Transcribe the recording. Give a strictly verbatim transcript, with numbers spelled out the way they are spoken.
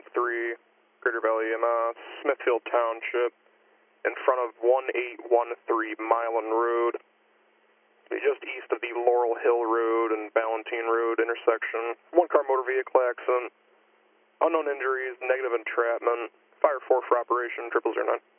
three, Greater Valley in uh, Smithfield Township, in front of one eight one three Milan Road, just east of the Laurel Hill Road and Ballantine Road intersection. One car motor vehicle accident, unknown injuries, negative entrapment, fire four for operation, triple zero nine.